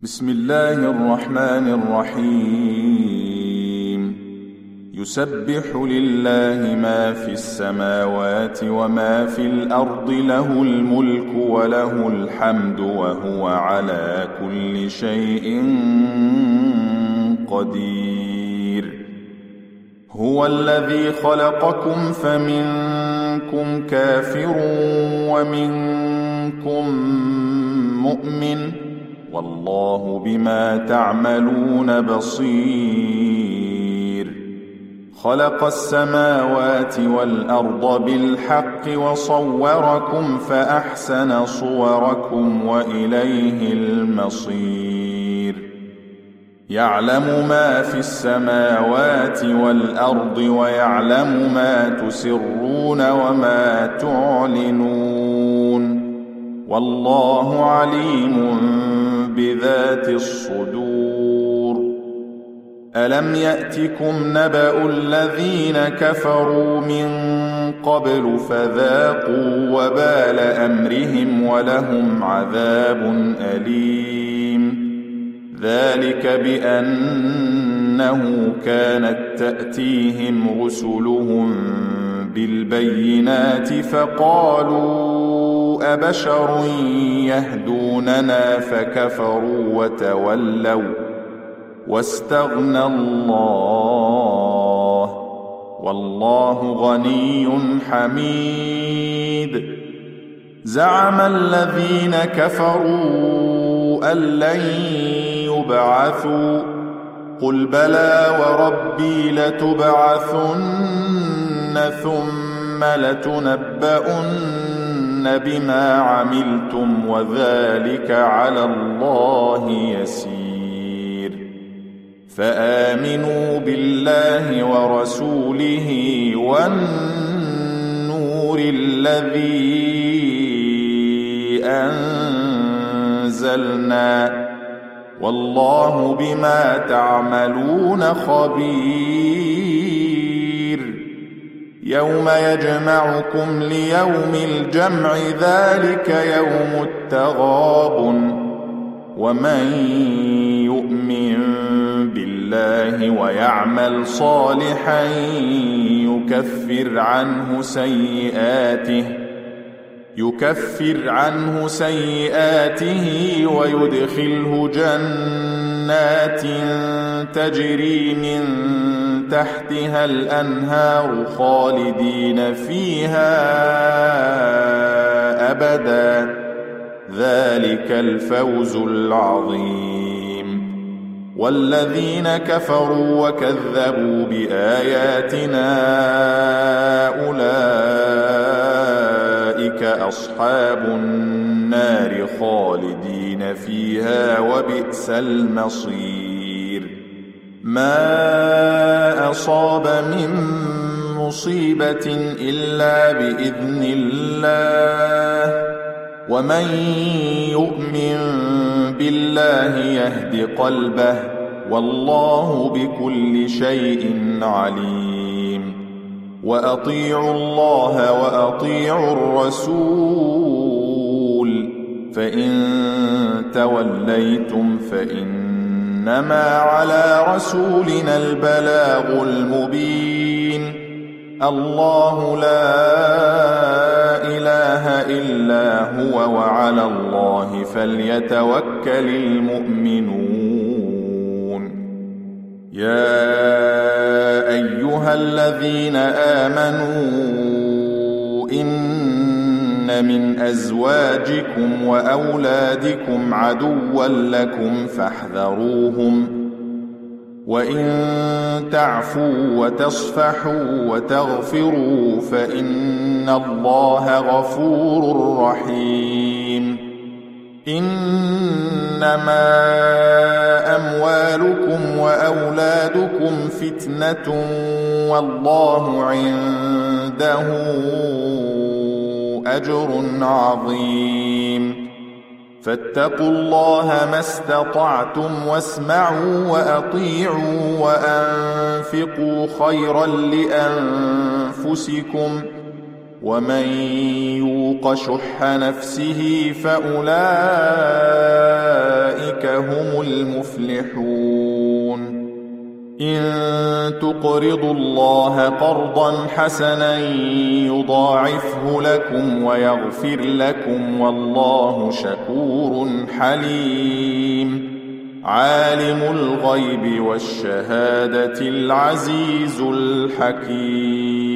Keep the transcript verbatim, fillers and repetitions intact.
بسم الله الرحمن الرحيم يسبح لله ما في السماوات وما في الأرض له الملك وله الحمد وهو على كل شيء قدير. هو الذي خلقكم فمنكم كافر ومنكم مؤمن والله بما تعملون بصير. خلق السماوات والأرض بالحق وصوركم فأحسن صوركم وإليه المصير. يعلم ما في السماوات والأرض ويعلم ما تسرون وما تعلنون والله عليم بذات الصدور. ألم يأتكم نبأ الذين كفروا من قبل فذاقوا وبال أمرهم ولهم عذاب أليم. ذلك بأنه كانت تأتيهم رسلهم بالبينات فقالوا أبشر يهدوننا فكفروا وتولوا واستغنى الله والله غني حميد. زعم الذين كفروا أن لن يبعثوا قل بلى وربي لتبعثن ثم لتنبؤن بما عملتم وذلك على الله يسير. فآمنوا بالله ورسوله والنور الذي أنزلنا والله بما تعملون خبير. يوم يجمعكم ليوم الجمع ذلك يوم التغابن. ومن يؤمن بالله ويعمل صالحا يكفر عنه سيئاته يكفر عنه سيئاته ويدخله جنات تجري من تحتها الأنهار خالدين فيها أبدا ذلك الفوز العظيم. والذين كفروا وكذبوا بآياتنا أولئك أصحاب النار خالدين فيها وبئس المصير. ما أصاب من مصيبة إلا بإذن الله ومن يؤمن بالله يهد قلبه والله بكل شيء عليم. وأطيعوا الله وأطيعوا الرسول فإن توليتم فإنما على رسولنا البلاغ المبين. الله لا إله إلا هو وعلى الله فليتوكل المؤمنون. يا أيها الذين آمنوا إن من أزواجكم وأولادكم عدوا لكم فاحذروهم وإن تعفوا وتصفحوا وتغفروا فإن الله غفور رحيم. إنما أموالكم وأولادكم فتنة والله عنده أجر عظيم. فاتقوا الله ما استطعتم واسمعوا وأطيعوا وأنفقوا خيرا لأنفسكم ومن يوق شح نفسه فأولئك هم المفلحون إن تقرضوا الله قرضا حسنا يضاعفه لكم ويغفر لكم والله شكور حليم عالم الغيب والشهادة العزيز الحكيم